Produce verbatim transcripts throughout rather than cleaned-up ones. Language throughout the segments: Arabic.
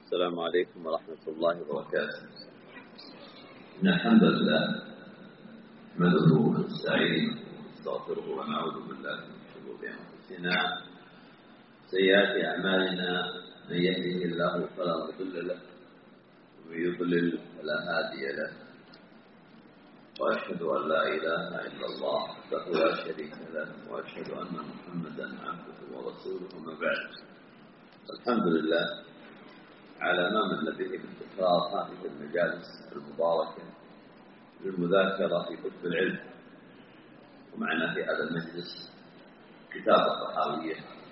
السلام عليكم ورحمة الله وبركاته. إن الحمد لله نحمده ونستعينه ونستغفره ونعوذ بالله من شرور أنفسنا وسيئات أعمالنا، من يهده الله فلا مضل له ومن يضلل فلا هادي له، وأشهد أن لا إله إلا الله وحده لا شريك له، وأشهد أن محمدا عبده ورسوله. أما بعد، الحمد لله على ما من به من تكرار هذه المجالس المباركة للمذاكرة في كتب العلم. ومعنا في هذا المجلس كتاب الطحاوية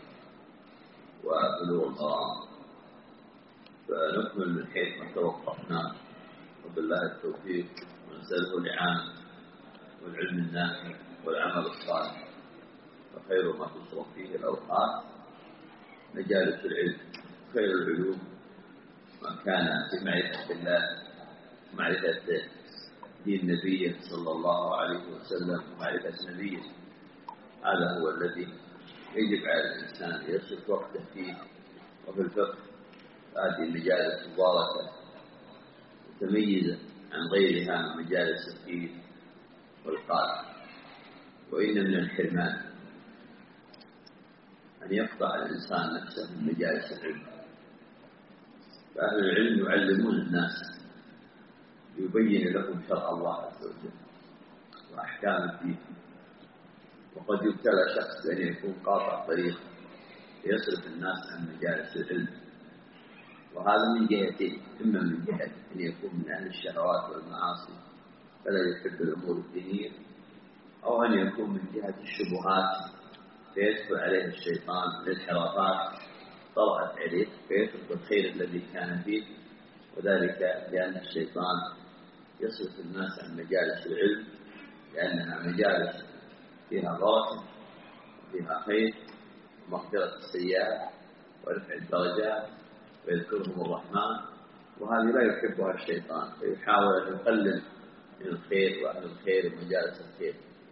وبلوغ المرام، فنكمل من حيث ما توقفنا، وبالله التوفيق، ونسأله الإعانة والعلم النافع والعمل الصالح، وخير ما تصرف فيه الأوقات مجالس العلم. خير العلوم ما كان في معرفة الله، معرفة دين نبيه صلى الله عليه وسلم، ومعرفة نبيه. هذا هو الذي يجب على الإنسان يصرف وقته فيه. وفي الفقه هذه المجالس مباركة متميزة عن غيرها من مجالس التفكير والقال. وإن من الحرمان أن يقطع الإنسان نفسه من مجالس العلم. فأهل العلم يعلمون الناس، يبين لهم شرع الله عز وجل وأحكام الدين. وقد يبتلى شخص بأن يكون قاطع طريق يصرف الناس عن مجالس العلم، وهذا من جهتين: إما من جهة أن يكون من أهل الشهوات والمعاصي فلا يحب الأمور الدينية، أو أن يكون من جهة الشبهات فيدخل عليه الشيطان للانحرافات طرأت عليه فيترك الخير الذي كان فيه. وذلك لأن الشيطان يصرف الناس عن مجالس العلم، لأنها مجالس فيها بركة وفيها خير ومغفرة السيئات ورفع الدرجات ويذكرهم الرحمن، وهذه لا يحبها الشيطان، فيحاول أن يقلل من الخير وأهل الخير ومجالس الخير.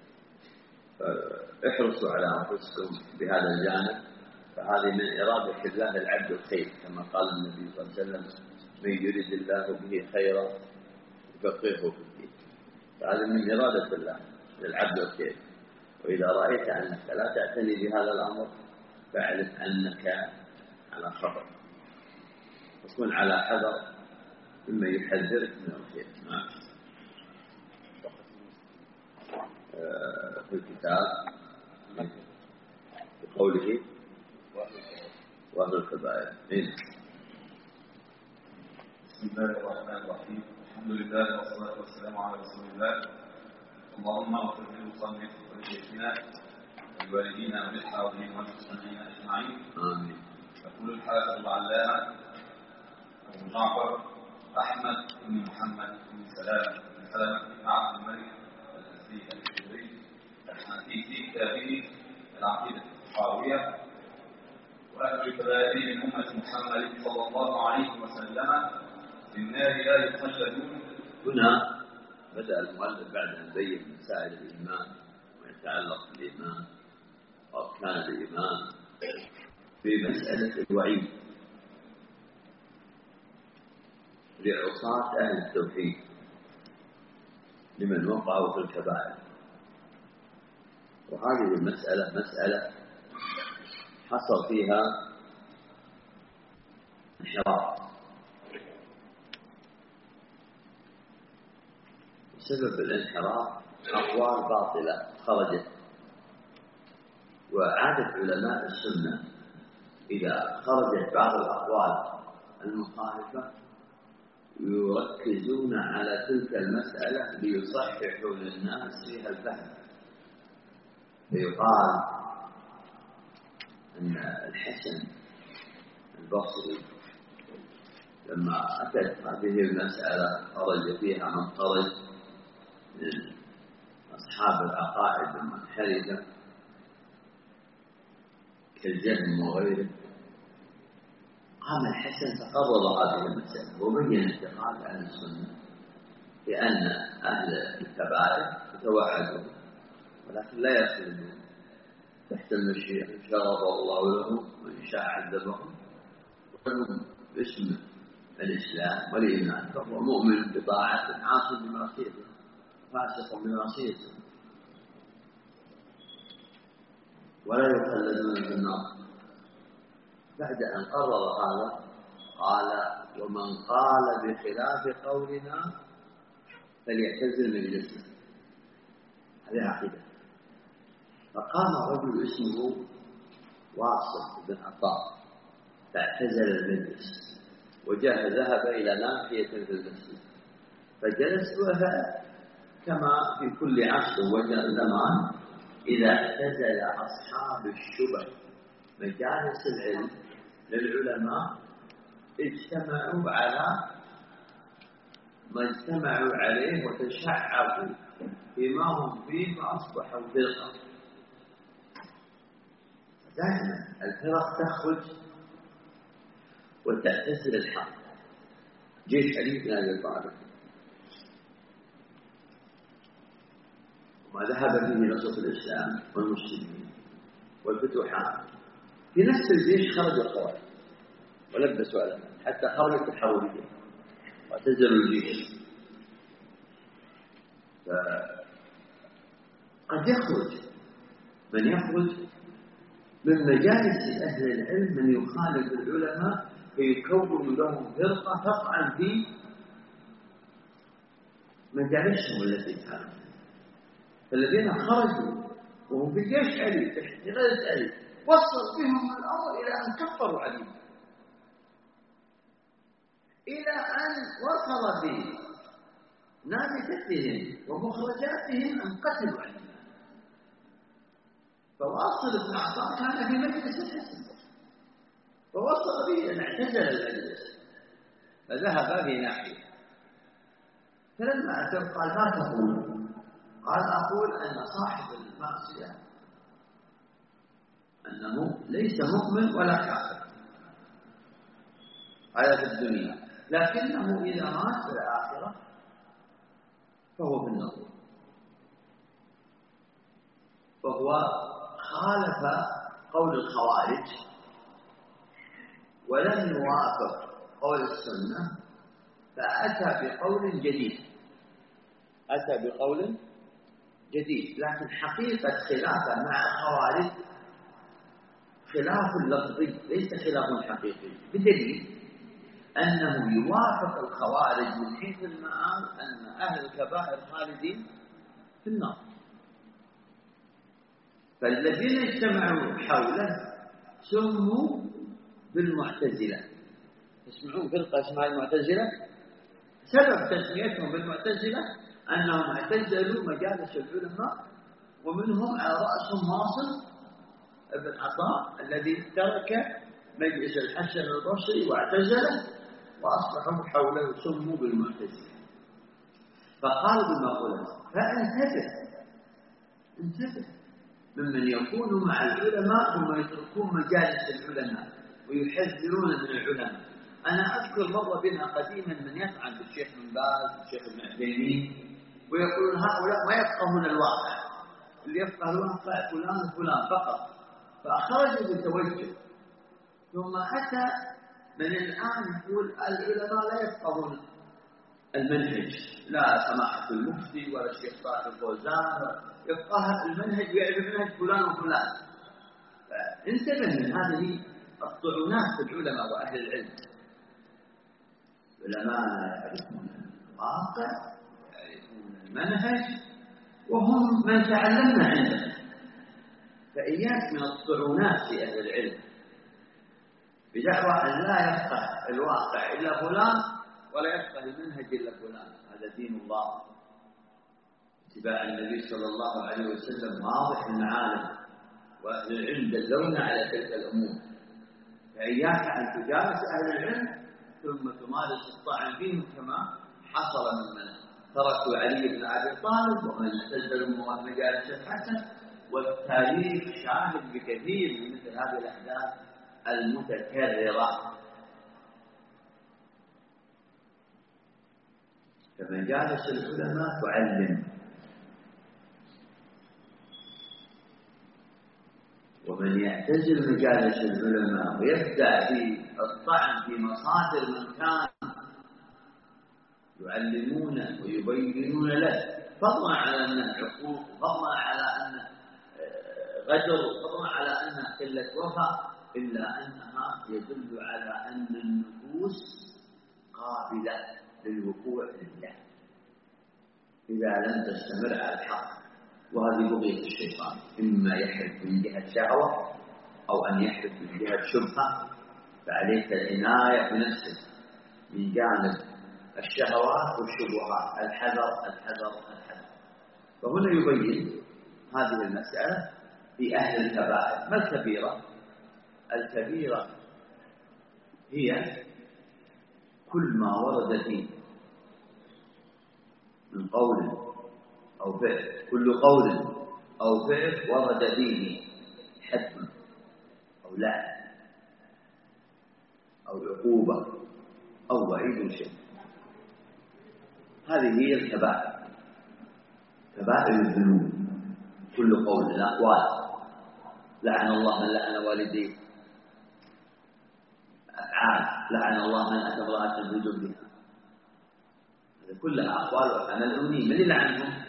فاحرصوا على أنفسكم بهذا الجانب، فهذه من إرادة الله العبد الخير، كما قال النبي صلى الله عليه وسلم: من يريد الله به خيرا يفقهه في الدين. فهذا من إرادة الله للعبد الخير. وإذا رأيت أنك لا تعتني بهذا الأمر فاعلم أنك على خطر، وكن على حذر مما يحذرك من الخير. نعم. في الكتاب بقوله وأهل الكبائر. بسم الله الرحمن الرحيم. الحمد لله والصلاة والسلام على رسول الله. اللهم اغفر للمصنف ولشيخنا ولوالدينا وللحاضرين والمسلمين أجمعين. آمين. يقول الحافظ العلامة أبو جعفر أحمد بن محمد بن سلام بن سلامة بن عبد الملك الأزدي الشهري الحنفي في كتابه العقيدة الطحاوية: وأهل الكبائر من أمة محمد صلى الله عليه وسلم في النار لا يخلدون. هنا بدأ المؤلف بعد أن بين مسائل الإيمان ويتعلق بالإيمان وأركان الإيمان في مسألة الوعيد لعصاة أهل التوحيد لمن وقعوا في الكبائر. وهذه المسألة مسألة حصل فيها انحراف. سبب الانحراف أقوال باطلة خرجت. وعادة علماء السنة إذا خرجت بعض الأقوال المخالفة يركزون على تلك المسألة ليصححوا للناس فيها الفهم. فيقال أن الحسن البصري لما أتت هذه المسألة خرج فيها من خرج من أصحاب العقائد المنحرفة كالجهم وغيره، قام الحسن فقرر هذه المسألة وبين اعتقاد أهل السنة بأن أهل الكبائر يتوعدون ولكن لا يخلدون تحت المشيئة، إن شاء غفر الله لهم وإن شاء عذبهم، ولهم باسم الإسلام والإيمان، فهو مؤمن بطاعته عاصي بمعصيته فاسق بمعصيته، ولا يخلدون في النار. بعد أن قرر هذا قال: ومن قال بخلاف قولنا فليعتزل مجلسنا. هذه عقيدة. فقام رجل اسمه واصل بن عطاء فاعتزل المجلس، وجاء ذهب إلى ناحية في المسجد فجلس، وهذا كما في كل عصر وزمان إذا اعتزل أصحاب الشبه مجالس العلم للعلماء اجتمعوا على ما اجتمعوا عليه وتشعبوا فيما هم فيه فأصبحوا فرقة. دائما الفرق تخرج وتعتزل الحق. جيش علي بن أبي طالب وما ذهب به نصرة الإسلام والمسلمين والفتوحات، في نفس الجيش خرج الخوارج ولبسوا علماء حتى خرجت الحرورية واعتزلوا الجيش. قد يخرج من يخرج من مجالس أهل العلم من يخالف العلماء فيكون لهم فرقة تطعن في مجالسهم التي كانوا. فالذين خرجوا وهم في جيش علي تحت قيادة علي وصل بهم الأمر إلى أن كفروا علي، إلى أن وصل بنافذتهم ومخرجاتهم أن قتلوا علي. فواصل بن عطاء كان في مجلس الحسن فوصل به أن اعتزل المجلس فذهب في ناحية. فلما أتم قال: ما تقول؟ قال: أقول أن صاحب المعصية أنه ليس مؤمن ولا كافر هذا في الدنيا، لكنه إذا مات في الآخرة فهو في النار. فهو خالف قول الخوارج ولم يوافق قول السنة، فأتى بقول جديد أتى بقول جديد لكن حقيقة خلافه مع الخوارج خلاف لفظي ليس خلاف حقيقي، بدليل أنه يوافق الخوارج من حيث المآل أن أهل الكبائر خالدين في النار. فالذين اجتمعوا حوله سموا بالمعتزلة. تسمعون فرقة اسمها المعتزلة؟ سبب تسميتهم بالمعتزلة أنهم اعتزلوا مجالس العلماء، ومنهم على رأسهم واصل بن عطاء الذي ترك مجلس الحسن البصري واعتزله وأصبحوا حوله سموا بالمعتزلة. فقالوا بالمقولة: فانتبه انتبه ممن يكون مع العلماء ثم يتركون مجالس العلماء ويحذرون من العلماء. أنا أذكر مرة بنا قديما من يطعن بالشيخ بن باز والشيخ ابن عثيمين ويقولون هؤلاء ما يفقهون الواقع، اللي يفقه الواقع فلان فلان فقط، فأخرجوا بتوجه. ثم أتى من الآن يقول العلماء لا يفقهون المنهج، لا سماحة المفتي ولا الشيخ صالح الفوزان يفقه المنهج ويعرف منهج فلان وفلان. فانتبه من هذه الطعونات في العلماء وأهل العلم. العلماء يعرفون الواقع يعرفون المنهج وهم من تعلمنا عندهم، فإياك من الطعونات في أهل العلم بدعوى أن لا يفقه الواقع إلا فلان ولا يفقه المنهج إلا فلان. هذا دين الله. اتباع النبي صلى الله عليه وسلم واضح المعالم، وأهل العلم دلونا على تلك الأمور. فإياك أن تجالس أهل العلم ثم تمارس الطعن فيهم كما حصل من تركوا علي بن أبي طالب ومن اعتزلوا مجالس الحسن. والتاريخ شاهد بكثير من مثل هذه الأحداث المتكررة. فمجالس العلماء تعلم، ومن يعتزل مجالس العلماء ويبدأ في الطعن في مصادر من كان يعلمون ويبينون لك، فضلا على أنه عقوق، فضلا على أنه غدر، فضلا على أنها قلة وفاء، إلا أنها يدل على أن النفوس قابلة للوقوع لله إذا لم تستمر على الحق. وهذه بغية الشيطان، إما يحرف من جهة شهوة أو أن يحرف من جهة شبهة، فعليك العناية بنفسك من جانب الشهوات والشبهات، الحذر الحذر الحذر. فهنا يبين هذه المسألة في أهل الكبائر. ما الكبيرة؟ الكبيرة هي كل ما ورد فيه من قول أو فعل، كل قول أو فعل ورد فيه حد أو لعن أو عقوبة أو وعيد شديد. هذه هي الكبائر، كبائر الذنوب. كل قول من الأقوال، لعن الله من لعن والديه، أفعال، لعن الله من أتى امرأة بزوجها، هذه كلها أقوال وكان الأمين. من اللي لعنهم؟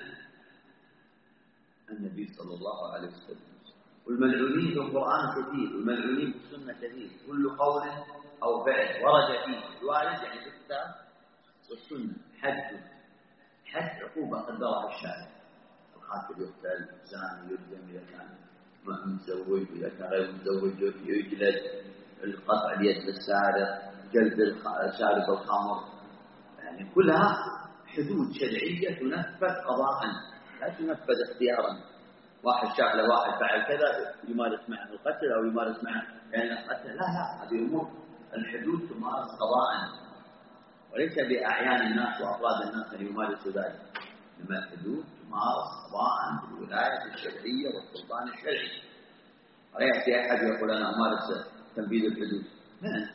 النبي صلى الله عليه وسلم. والملعونين في القرآن كثير، والملعونين في السنة كثير. كل قول أو فعل ورد فيه الوارد يعني في الكتاب والسنة حد حد عقوبة قدرها الشارع. القاتل يقتل، الزاني يرجم إذا كان متزوج، إذا كان غير متزوج يجلد، القطع اليد للسارق، جلد شارب الخمر، يعني كلها حدود شرعية تنفذ قضاء لا تنفذ اختيارا. واحد شاف له واحد فعل كذا يمارس معه القتل أو يمارس معه يعني القتل، لا لا، هذه أمور الحدود تمارس قضاء وليس بأعيان الناس وأفراد الناس أن يمارسوا ذلك، إنما الحدود تمارس قضاء بالولاية الشرعية والسلطان الشرعي. ولا يأتي أحد يقول أنا أمارس تنفيذ الحدود، لا.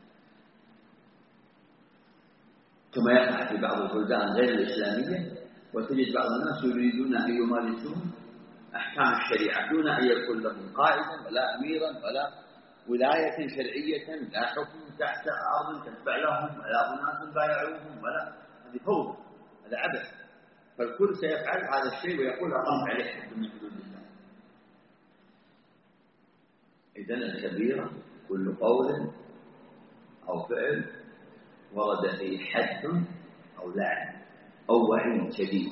كما يقع في بعض البلدان غير الإسلامية، وتجد بعض الناس يريدون أن يمارسون أحكام الشريعة دون أن يكون لهم قائدا ولا أميرا ولا ولاية شرعية، لا حكم تحت أرض تتبع لهم ولا أناس بايعوهم، ولا هذه فوضى، هذا عبث. فالكل سيفعل هذا الشيء ويقول أقمت عليه حد من حدود الله. إذن الكبيرة كل قول أو فعل ورد فيه حد أو لعن أو وعيد شديد.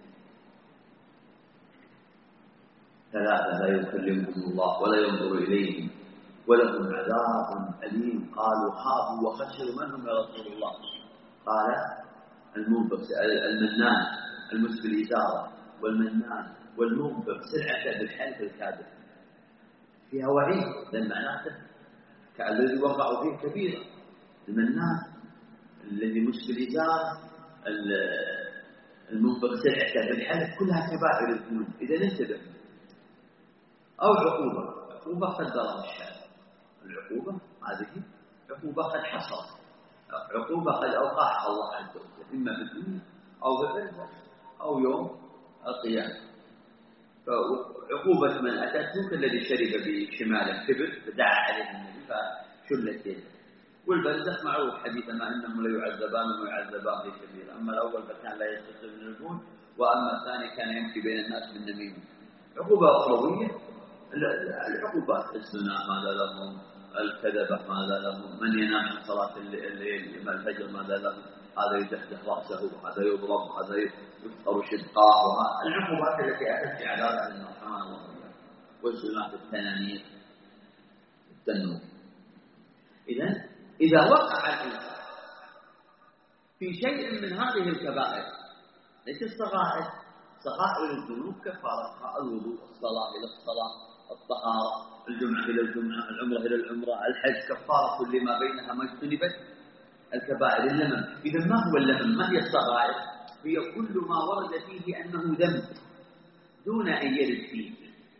ثلاثة لا يكلمهم الله ولا ينظر إليهم ولهم عذاب أليم. قالوا خابوا وخسروا. من هم يا رسول الله؟ قال المنفق المنان المسبل إزارة، والمنان والمنفق سلعة بالحلف الكاذب. فيها وعيد، لأن معناته كالذي وقعوا فيه كبيرة. المنان الذي مسبل إزارة، المنفق سلعة بالحلف، كلها كبائر الذنوب. إذا انتبه. أو عقوبة، عقوبة قدرها الشارع. العقوبة هذه عقوبة قد حصلت، عقوبة قد أوقعها الله عز وجل، إما في الدنيا أو في الآخرة أو يوم القيامة. فعقوبة من أتته كالذي شرب بشمال الكبر فدعا عليه النبي فشلت يده. والبرزخ معروف حديث ما إنهم ليعذبان ويعذبان في كبير. أما الأول فكان لا يستطيع من الجود، وأما الثاني كان يمشي بين الناس بالنميمة. عقوبة أخروية. العقوبات الزنا ماذا لهم، الكذبة ماذا لهم، من ينام عن صلاة الليل ما الفجر ماذا لهم، هذا يدحدح رأسه، هذا يضرب، هذا يفطر شدقاء. العقوبات التي أتت في عذاب الرحمن الله، والزنا في التنانير التنور. إذن إذا وقع الإنسان في شيء من هذه الكبائر، ليس الصغائر، صغائر الذنوب كفارتها الوضوء، الصلاة إلى الصلاة، الطهارة، الجمعة إلى الجمعة، العمرة إلى العمرة، الحج كفارة لما بينها ما اجتنبت. الكبائر اللمم. إذا ما هو اللمم؟ ما هي الصغائر؟ هي كل ما ورد فيه أنه ذنب دون أن يرد فيه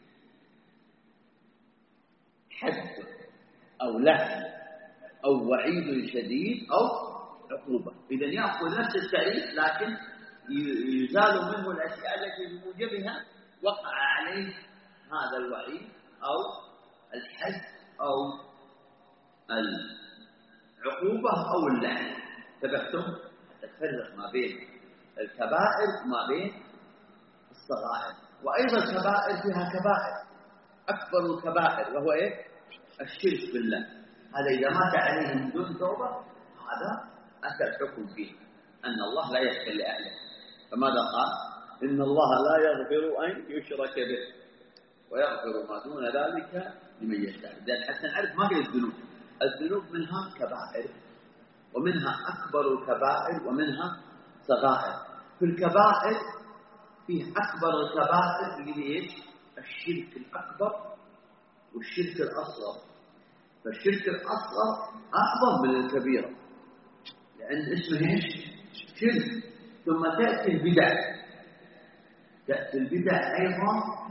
حد أو لعن أو وعيد شديد أو عقوبة. إذا يأخذ نفس التعريف لكن يزال منه الأشياء التي بموجبها وقع عليه هذا الوعيد أو الحد أو العقوبة أو اللعن. تبعتم تفرق ما بين الكبائر وما بين الصغائر. وأيضا الكبائر فيها كبائر، أكبر الكبائر وهو إيه؟ الشرك بالله. هذا إذا مات عليه من دون توبة هذا أتى الحكم فيه أن الله لا يغفر لأهله. فماذا قال؟ إن الله لا يغفر أن يشرك به ويغفر ما دون ذلك لمن يشاء. إذن حتى نعرف ما هي الذنوب. الذنوب منها كبائر ومنها أكبر الكبائر ومنها صغائر. في الكبائر فيه أكبر الكبائر اللي هي إيش؟ الشرك الأكبر والشرك الأصغر. فالشرك الأصغر أعظم من الكبيرة لأن اسمه إيش؟ شرك. ثم تأتي البدع، تأتي البدع أيضا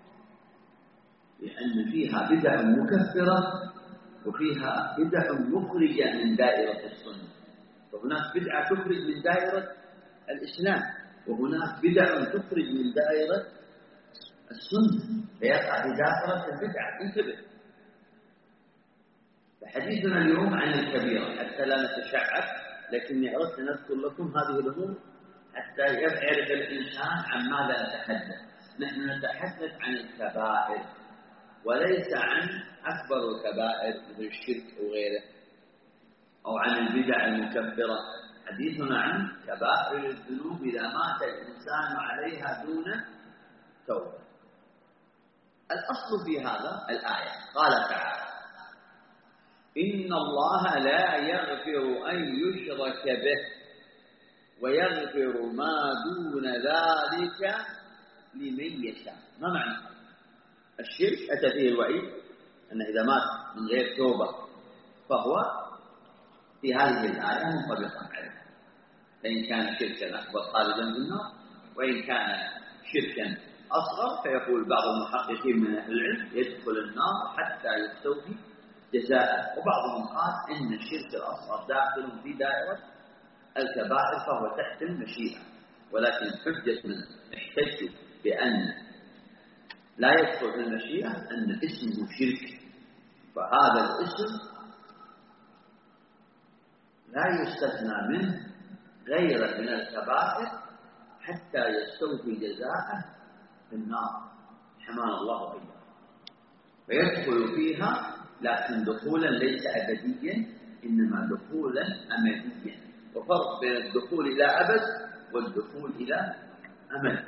لأن فيها بدع مكفرة وفيها بدع مخرجة من دائرة السنة. فهناك بدعة تخرج من دائرة الإسلام وهناك بدع تخرج من دائرة السنة، فيقع في دائرة البدعة. انتبه. فحديثنا اليوم عن الكبيرة حتى لا نتشعب، لكني أردت أن أذكر لكم هذه الأمور حتى يعرف الإنسان عن ماذا نتحدث. نحن نتحدث عن الكبائر وليس عن أكبر الكبائر مثل الشرك أو غيره أو عن البدع المكفرة. حديثنا عن كبائر الذنوب إذا مات الإنسان عليها دون توبة. الأصل في هذا الآية قال تعالى: إن الله لا يغفر أن يشرك به ويغفر ما دون ذلك لمن يشاء. ما معنى الشرك؟ أتى فيه الوعيد أن إذا مات من غير توبة فهو في هذه الآية منطبقا عليه، فإن كان شركا أكبر خالدا في النار، وإن كان شركا أصغر فيقول بعض المحققين من أهل العلم يدخل النار حتى يستوفي جزاءه. وبعضهم قال إن الشرك الأصغر داخل في دائرة الكبائر فهو تحت المشيئة. ولكن حجة من احتج بأن لا يدخل في المشيئة أن اسمه شرك، فهذا الاسم لا يستثنى منه غير من الكبائر حتى يستوفي جزاءه في النار، حمانا الله وإياه. فيدخل فيها لكن دخولا ليس أبديا، إنما دخولا أمديا. وفرق بين الدخول إلى أبد والدخول إلى أمد.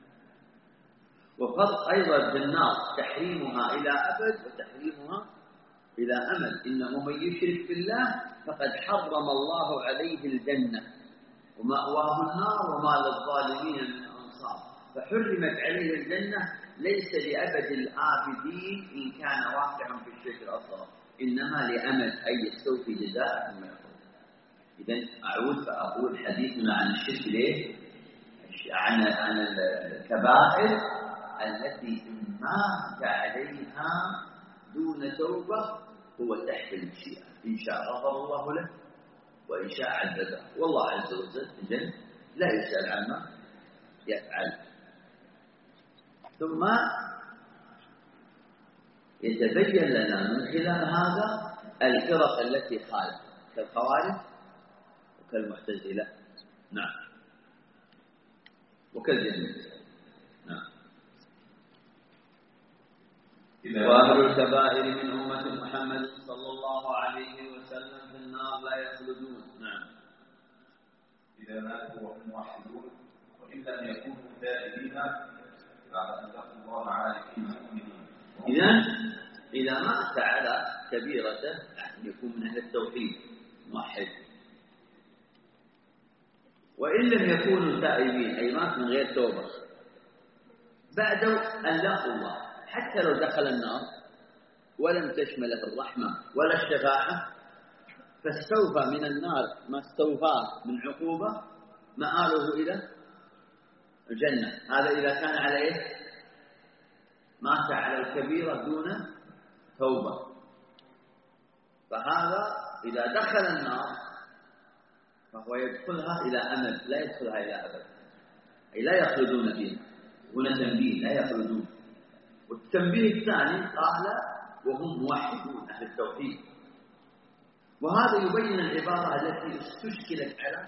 وفرق أيضا في النار تحريمها إلى أبد وتحريمها إلى أمد. إنه من يشرك بالله فقد حرم الله عليه الجنة ومأواه النار وما للظالمين من أنصار. فحرمت عليه الجنة ليس لأبد الآبدين إن كان واقعا في الشرك الأصغر، إنما لأمد أي يستوفي جزاء ثم يخرج. إذن أعود فأقول حديثنا عن الشرك ليه؟ عن عن الكبائر التي إن مات عليها دون توبة هو تحت المشيئة، إن شاء غفر الله له وإن شاء عذبه. والله عز وجل لا يسأل عما يفعل. ثم يتبين لنا من خلال هذا الفرق التي خالفت كالخوارج وكالمعتزلة، نعم، وكالجهمية، نعم. وأهل الكبائر من أمة محمد صلى الله عليه وسلم في النار لا يخلدون، نعم. إذا ماتوا وهم موحدون وإن لم يكونوا تائبين بعد أن لقوا الله عارفين مؤمنين. إذن إذا مات على كبيرته يكون من أهل التوحيد موحد، وإن لم يكونوا تائبين أي مات من غير توبة بعد أن لقوا الله، حتى لو دخل النار ولم تشمله الرحمة ولا الشفاعة فاستوفى من النار ما استوفاه من عقوبة مآله إلى الجنة. هذا إذا كان على إيه؟ مات على الكبيرة دون توبة. فهذا إذا دخل النار فهو يدخلها إلى أمد لا يدخلها إلى أبد، أي لا يخلدون فيها. هنا تنبيه لا يخلدون. والتنبيه الثاني قال وهم موحدون أهل التوحيد. وهذا يبين العبارة التي استشكلت على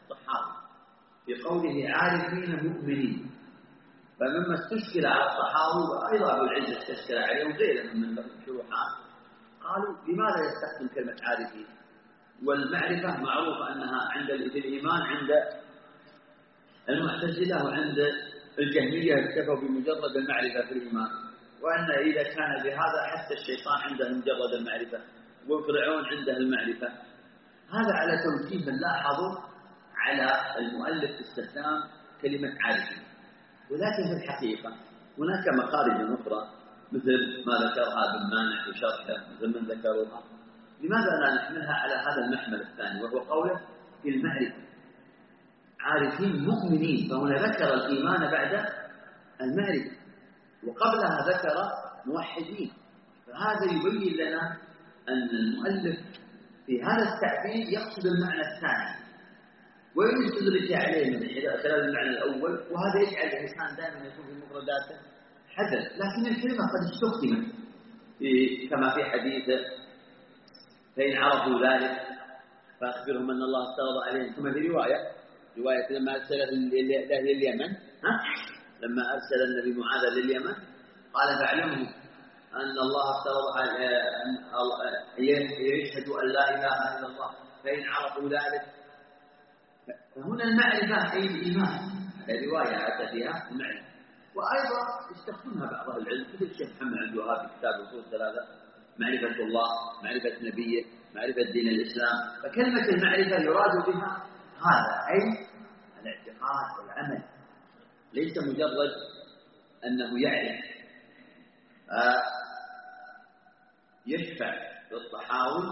الطحاوي في قوله عارفين مؤمنين، فمما استشكل على الطحاوي وأيضا أبو العز استشكل عليه وغيره من الشروحات، قالوا لماذا يستخدم كلمة عارفين؟ والمعرفة معروفة أنها عند الإيمان عند المعتزلة وعند الجهمية اكتفوا بمجرد المعرفة في الإيمان، وأن إذا كان بهذا حتى الشيطان عنده مجرد المعرفة وفرعون عنده المعرفة. هذا على توجيه لاحظوا على المؤلف استخدام كلمة عارفين، ولكن في الحقيقة هناك مخارج أخرى مثل ما ذكرها ابن مانع في شرحه مثل من ذكروها. لماذا لا نحملها على هذا المحمل الثاني وهو قوله في المعرفة عارفين مؤمنين، فهنا ذكر الإيمان بعد المعرفة وقبلها ذكر موحدين، فهذا يبين لنا أن المؤلف في هذا التعبير يقصد المعنى الثاني وإن استدرك عليه من خلال المعنى الأول، وهذا يجعل الإنسان دائما يكون في مفرداته حذر، لكن الكلمة قد استخدمت كما في حديث فإن عرفوا ذلك فأخبرهم أن الله افترض عليهم، ثم في رواية رواية لما أرسل أهل اليمن ها؟ لما أرسل النبي معاذ لليمن قال فاعلموا أن الله افترض أن يشهدوا أن لا إله إلا الله فإن عرفوا ذلك. فهنا المعرفة أي الإيمان، هذه رواية أتى فيها المعرفة، وأيضا استخدمها بعض أهل العلم مثل الشيخ محمد عبد الوهاب في كتاب أصول ثلاثة، معرفة الله، معرفة نبيه، معرفة دين الإسلام. فكلمة المعرفة يراد بها هذا أي الاعتقاد والعمل، ليس مجرد أنه يعرف. آه يشفع للطحاوي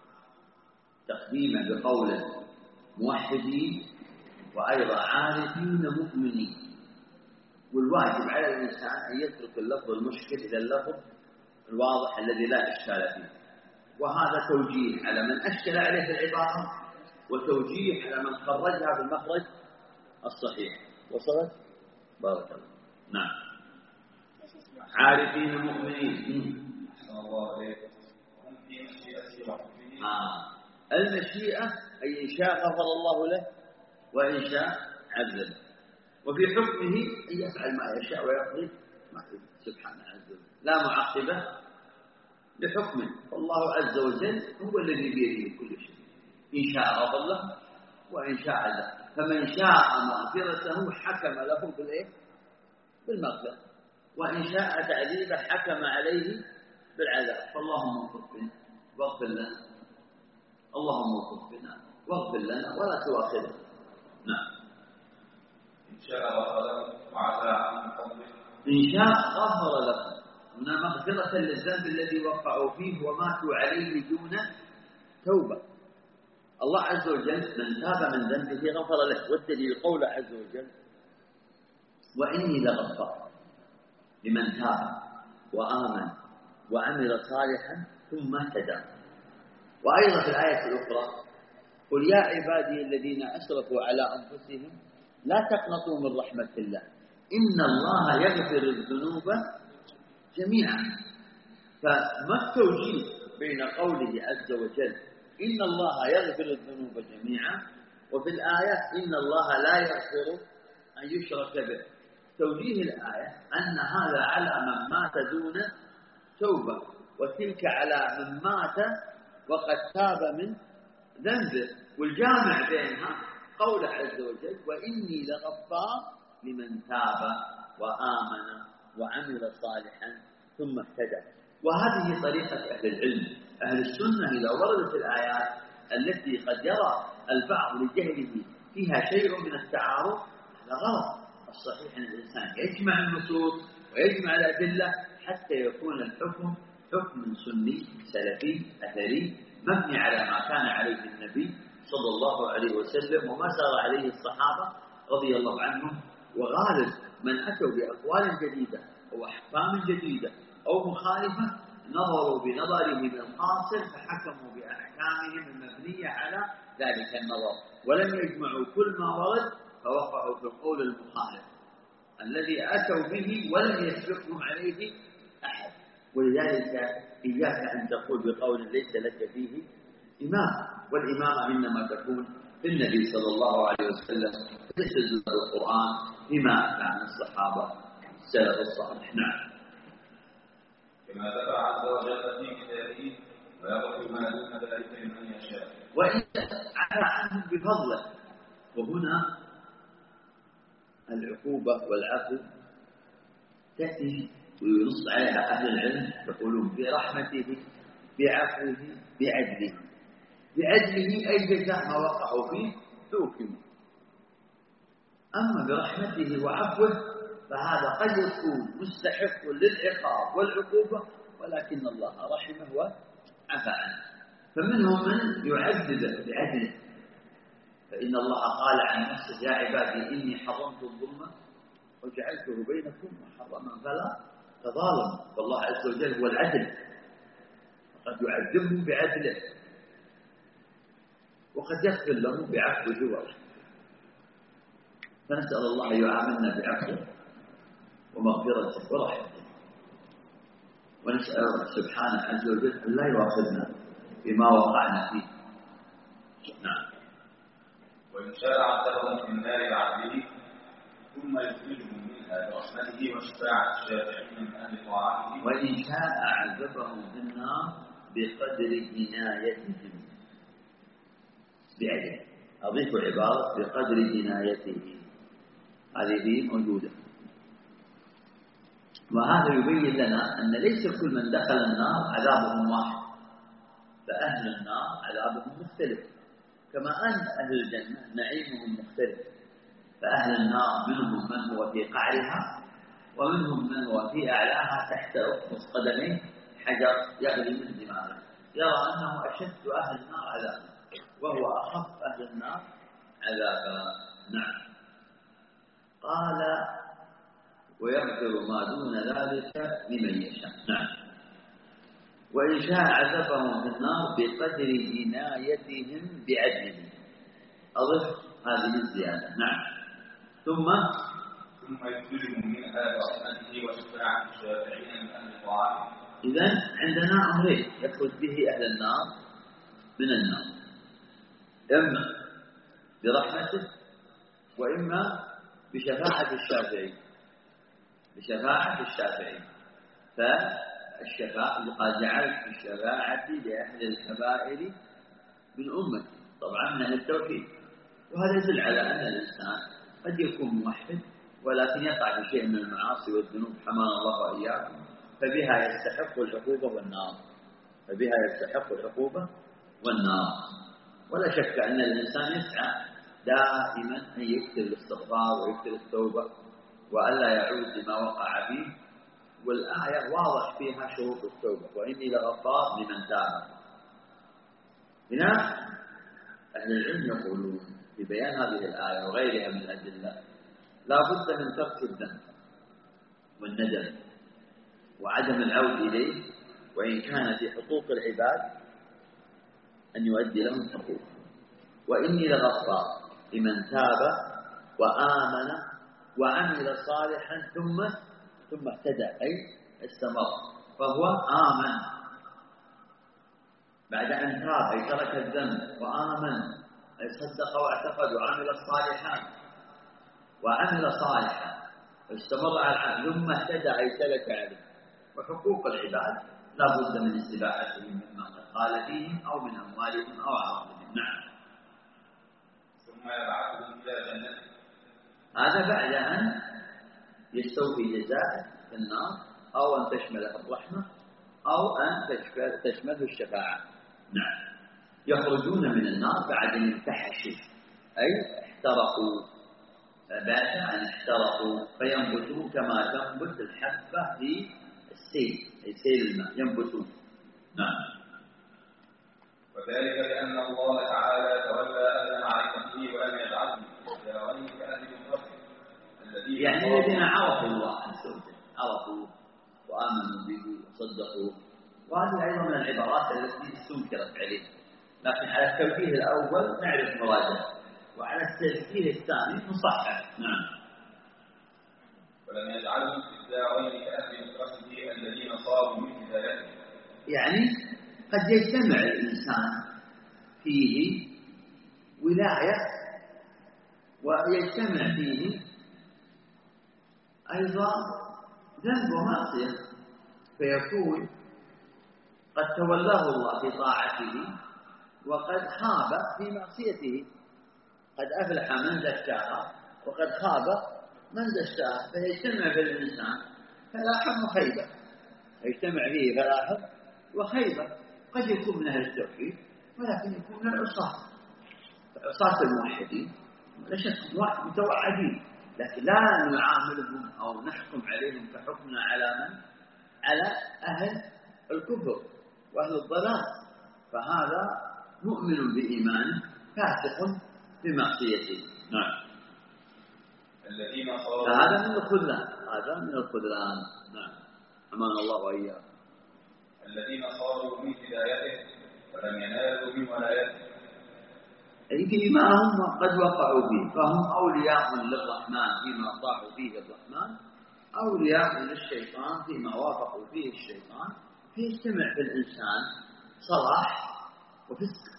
تقديما بقوله موحدين وأيضا عارفين مؤمنين، والواجب على الإنسان أن يترك اللفظ المشكل إلى اللفظ الواضح الذي لا إشكال فيه، وهذا توجيه على من أشكل عليه في العبارة وتوجيه على من خرجها بالمخرج الصحيح. وصلت؟ بارك الله. نعم. عارفين مؤمنين. الله عليكم. في مشيئة ربه. آه. المشيئة أي إن شاء غفر الله له وإن شاء عذبه، وفي حكمه أن يفعل ما يشاء ويقضي ما يريد سبحانه عز وجل، لا معقبة لحكمه، والله عز وجل هو الذي بيده كل شيء، إن شاء غفر له وإن شاء عذبه، فمن شاء مغفرته حكم له بالإيه؟ بالمغفرة، وإن شاء تعذيبه حكم عليه بالعذاب. فاللهم اغفر بنا واغفر لنا، اللهم اغفر بنا واغفر لنا ولا تؤاخذنا. نعم. إن شاء غفر وعفى عن فضله. إن شاء غفر لكم، هنا مغفرة للذنب الذي وقعوا فيه وماتوا عليه دون توبة. الله عز وجل من تاب من ذنبه غفر له، والدليل قوله عز وجل وإني لغفار لمن تاب وآمن وعمل صالحا ثم اهتدى. وأيضا في الآية الأخرى قل يا عبادي الذين أسرفوا على أنفسهم لا تقنطوا من رحمة الله إن الله يغفر الذنوب جميعا. فما التوجيه بين قوله عز وجل إن الله يغفر الذنوب جميعا وفي الآية إن الله لا يغفر أن يشرك به؟ توجيه الآية أن هذا على من مات دون توبة، وتلك على من مات وقد تاب من ذنبه، والجامع بينها قول عز وجل وإني لغفار لمن تاب وآمن وعمل صالحا ثم اهتدى. وهذه طريقة أهل العلم. أهل السنة إذا وردت الآيات التي قد يرى البعض لجهله فيها شيء من التعارض هذا غلط. الصحيح أن الإنسان يجمع النصوص ويجمع الأدلة حتى يكون الحكم حكم سني سلفي أثري مبني على ما كان عليه النبي صلى الله عليه وسلم وما سار عليه الصحابة رضي الله عنهم. وغالب من أتوا بأقوال جديدة أو أحكام جديدة أو مخالفة نظروا بنظرهم القاصر فحكموا بأحكامهم المبنية على ذلك النظر، ولم يجمعوا كل ما ورد فوقعوا في القول المخالف الذي أتوا به ولم يسبقهم عليه أحد. ولذلك إياك أن تقول بقول ليس لك فيه إمام، والإمامة إنما تكون بالنبي صلى الله عليه وسلم تستدل القرآن بما كان الصحابة السلف الصالح. نعم. كما ذكر عز وجل في كتابه ويغفر ما دون ذلك لمن يشاء وإن عفا عنهم بفضله. وهنا العقوبة والعفو تأتي وينص عليها أهل العلم يقولون برحمته بعفوه بعدله. بعدله أي جزاء ما وقعوا فيه حكموا. أما برحمته وعفوه فهذا قد يكون مستحق للعقاب والعقوبة ولكن الله رحمه وعفى عنه. فمنهم من يعذب بعدله، فإن الله قال عن نفسه يا عبادي إني حرمت الظلم وجعلته بينكم محرما فلا تظالموا. فالله عز وجل هو العدل، وقد يعذبهم بعدله وقد يغفر لهم بعفوه ورحمته. فنسأل الله يعاملنا بعفوه ومغفرته ورحمته، ونسأل سبحانه عز وجل أن لا يؤاخذنا بما وقعنا فيه. نعم. وإن شاء عذبهم في النار بعدله ثم يخرجهم منها برحمته وشفاعة الشافعين من أهل طاعته. وإن شاء عذبهم في النار بقدر عنايتهم بعدله. أضيف عبارة بقدر عنايته، هذه موجودة. وهذا يبين لنا أن ليس كل من دخل النار عذابهم واحد، فأهل النار عذابهم مختلف، كما أن أهل الجنة نعيمهم مختلف. فأهل النار منهم من هو في قعرها ومنهم من هو في أعلاها تحت أقمص قدميه حجر يغلي من دماغه، يرى أنه أشد أهل النار عذابا وهو أخف أهل النار عذابا. نعم. قال ويغفر ما دون ذلك لمن يشاء. نعم. وإن شاء عذبهم في النار بقدر عنايتهم بعدله. أضف هذه الزيادة. نعم. ثم ثم يخرجهم منها برحمته وشفاعة الشافعين من أهل طاعته. إذن عندنا أمرين يخرج به أهل النار من النار، إما برحمته وإما بشفاعة الشافعين. بشفاعة الشافعين فالشفاعة قد جعلت الشفاعة لأهل الكبائر من أمتي، طبعا من التوحيد. وهذا يدل على أن الإنسان قد يكون موحد ولكن يقع في شيء من المعاصي والذنوب حمانا الله وإياكم، فبها يستحق العقوبة والنار فبها يستحق العقوبة والنار. ولا شك أن الإنسان يسعى دائما أن يكثر الاستغفار ويكثر التوبة وألا يعود لما وقع فيه. والآية واضح فيها شروط التوبة، وإني لغفار لمن تاب. هنا أهل العلم يقولون في بيان هذه الآية وغيرها من الأدلة لا بد من ترك الذنب والندم وعدم العود إليه، وإن كان في حقوق العباد أن يؤدي لهم حقوق. وإني لغفار لمن تاب وآمن وعمل صالحا ثم ثم اهتدى أي استمر، فهو آمن بعد أن تاب أي ترك الذنب وآمن أي صدق واعتقد وعمل الصالحات وعمل صالحا واستمر على العمل ثم اهتدى أي سلك عليه. وحقوق العباد لا بد من استباحتهم مما قال فيهم أو من أموالهم أو أعراضهم. نعم. ثم يبعثهم إلى جنته. هذا بعد أن يستوفي جزاءه في النار أو أن تشمله الرحمة أو أن تشمله الشفاعة. نعم. يخرجون من النار بعد أن انتحشوا أي احترقوا، فبعد أن احترقوا فينبتوا كما تنبت الحبة في السيل أي سيل الماء ينبتون. نعم. وذلك لأن الله تعالى تولى أهل معرفته ولم يجعلهم كأهل الكفر الذين يعني الذين عرفوا الله عز وجل عرفوا وآمنوا به وصدقوا. وهذه أيضا من العبارات التي استنكرت عليه، لكن على التوجيه الأول نعرف مراده وعلى التوجيه الثاني نصحح. نعم. ولم يجعلهم في الدارين كأهل كفره الذين صاروا من هدايته. يعني قد يجتمع الإنسان فيه ولاية ويجتمع فيه أيضا ذنب ومعصية، فيكون قد تولاه الله في طاعته وقد خاب في معصيته، قد أفلح من زكاها وقد خاب من دساها، فيجتمع في الإنسان فلاح وخيبة، يجتمع فيه فلاح وخيبة. قد يكون من أهل التوحيد ولكن يكون من العصاة، عصاة الموحدين لا شك متوعدين، لكن لا نعاملهم أو نحكم عليهم كحكمنا على من؟ على أهل الكفر وأهل الضلال، فهذا مؤمن بإيمانه فاسق بمعصيته. نعم. الذين صاروا فهذا من الخذلان، هذا من الخذلان. نعم. أمان الله وإياكم. الذين صاروا من هدايته ولم ينالوا من ولايته، أي فيما هم قد وقعوا فيه، فهم أولياء للرحمن فيما طاعوا فيه الرحمن، أولياء للشيطان فيما وافقوا فيه الشيطان، فيجتمع في الإنسان صلاح وفسق.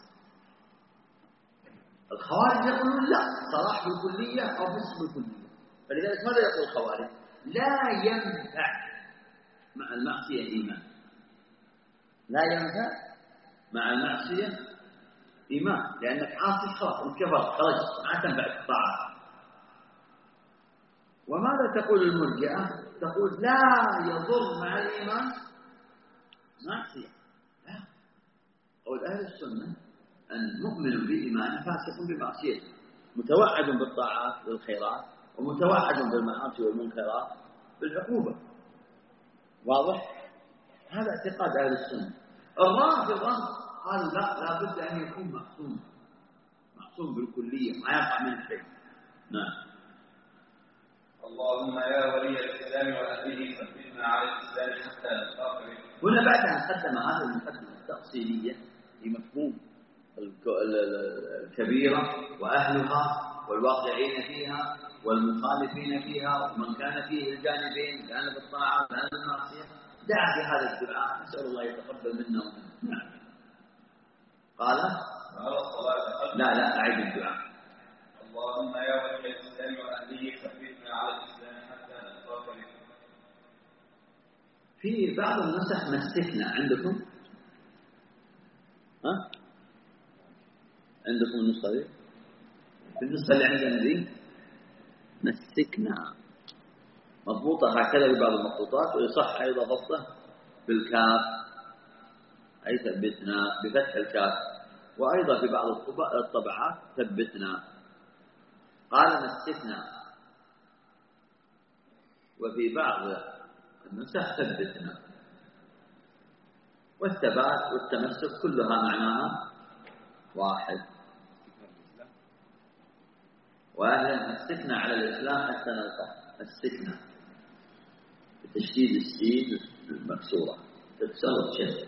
الخوارج يقولون لا، صلاح بالكلية أو فسق بالكلية، فلذلك ماذا يقول الخوارج؟ لا ينفع مع المعصية إيمان، لا ينفع مع المعصية إيمان، لأنك عاصي خلاص انكفرت خرجت ما تنفع الطاعة. وماذا تقول المرجئة؟ تقول لا يضر مع الإيمان معصية. لا، قول أهل السنة أن مؤمن بإيمان فاسق بمعصيته، متوعد بالطاعات بالخيرات ومتوعد بالمعاصي والمنكرات بالعقوبة. واضح؟ هذا اعتقاد أهل السنة. الرافضة قالوا لا، لابد أن يكون معصوم، معصوم بالكلية ما يقع منه شيء. نعم. اللهم يا ولي الإسلام وأهله ثبتنا على الإسلام حتى نلقاك. هنا بعد أن قدم هذه المقدمة التأصيلية في مفهوم الكبيرة وأهلها والواقعين فيها والمخالفين فيها ومن كان فيه الجانبين، جانب الطاعة وجانب المعصية، دعا بهذا الدعاء نسأل الله يتقبل منا ومنه. نعم. قال لا لا أعيد الدعاء. اللهم يا ولي الإسلام وأهله ثبتنا على الإسلام حتى نلقاك. في بعض النسخ مسكنا عندكم؟ ها؟ عندكم النسخة دي؟ في النسخة اللي عندنا دي مسكنا مضبوطة هكذا في بعض المخطوطات، ويصح أيضا ضبطه بالكاف أي ثبتنا بفتح الكاف، وأيضا في بعض الطبعات ثبتنا. قال مسكنا، وفي بعض النسخ ثبتنا. والثبات والتمسك كلها معناها واحد. وأهلا مسكنا على الإسلام حتى نلقى. مسكنا بتشديد السين المكسورة تكسر وتشد.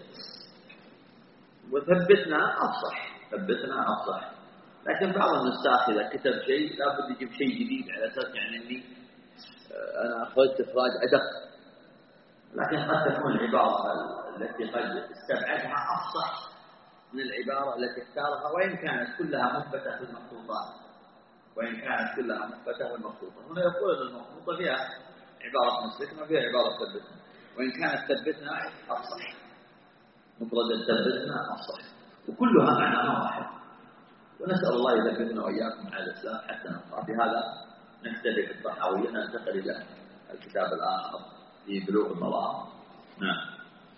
وثبتنا أفصح، ثبتنا أفصح. لكن بعض النساخ إذا كتب شيء لابد يجيب شيء جديد على أساس يعني أني أنا أخرجت إخراج أدق، لكن قد تكون العبارة التي قد استبعدها أفصح من العبارة التي اختارها، وإن كانت كلها مثبتة في المخطوطات، وإن كانت كلها مثبتة في المخطوطة. هنا يقول أن المخطوطة فيها عبارة مسكنا وفيها عبارة ثبتنا، وإن كانت ثبتنا أفصح، مفرد ثبتنا أفصح، وكلها معناها واحد. ونسأل الله يثبتنا وإياكم على الإسلام حتى نلقى. بهذا نختلف الطحاوية. ننتقل إلى الكتاب الآخر في بلوغ المرام. نعم.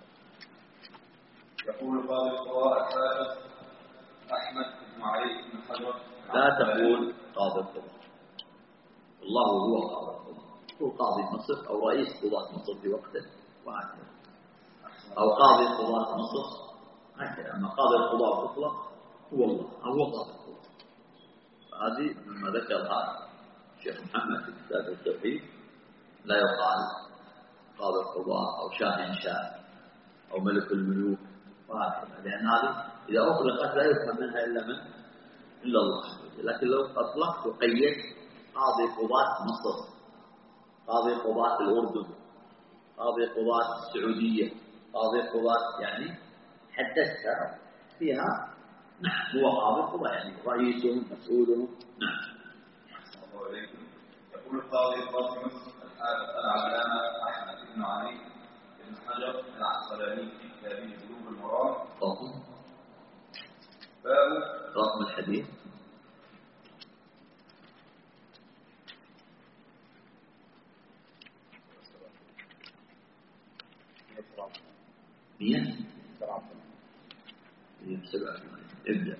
يقول قاضي القضاء الحافظ أحمد بن علي بن حجر. لا تقول قاضي القضاء، الله هو قاضي القضاء، هو قاضي مصر أو رئيس قضاة مصر في وقته وهكذا، أو قاضي قضاة مصر هكذا. أما قاضي القضاء مطلق هو الله، هو قاضي القضاء. هذه مما ذكرها الشيخ محمد في كتاب التوحيد. لا يقال قاضي القضاء أو شاه شاه أو ملك الملوك وهكذا، لأن هذه إذا أطلقت لا يفهم منها إلا من إلا الله. لكن لو أطلقت وقيدت قاضي قضاة مصر، قاضي قضاة الأردن، قاضي قضاة السعودية، قاضي قضاة، يعني حدثتها فيها نعم هو قاضي يعني رئيسهم مسؤولهم. نعم. الله عليكم. يقول القاضي القاضي العلامة أحمد بن علي بن حجر العسقلاني في كتابه بلوغ المرام رقم باب رقم الحديث مية مية سبعة ابدأ.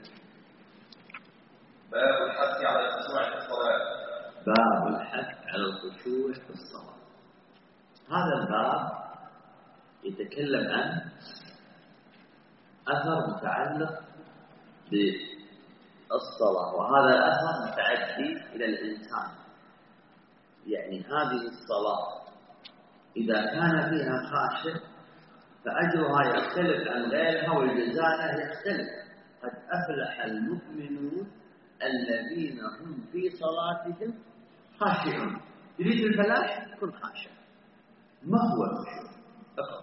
باب الحث على الخشوع في الصلاة. باب الحث على الخشوع في الصلاة. هذا الباب يتكلم عن أثر متعلق بالصلاة، وهذا الأثر متعدي إلى الإنسان. يعني هذه الصلاة إذا كان فيها خاشع فأجرها يختلف عن غيرها والجزاء يختلف. قد أفلح المؤمنون الذين هم في صلاتهم خاشعون. تريد الفلاح كن خاشع. ما هو الخشوع؟ فقط.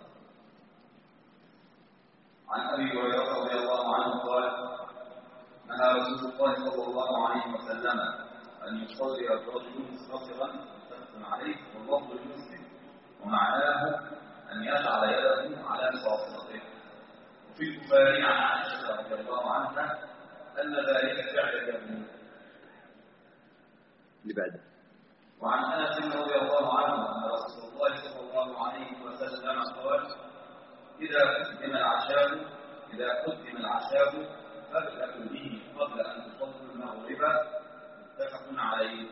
عن أبي هريرة رضي الله عنه قال نهى رسول الله صلى الله عليه وسلم أن يصلي الرجل مستقرا متفق عليه واللفظ المسلم، ومعناه أن يجعل يده على صاصرته. وفي البخاري عن عائشة رضي الله عنها أن ذلك فعل اليهود. لبعده. وعن أنس رضي الله عنه أن رسول الله صلى الله عليه وسلم قال إذا قدم العشاء إذا قدم العشاء فابدأوا به قبل أن تصلوا المغرب. متفق عليه.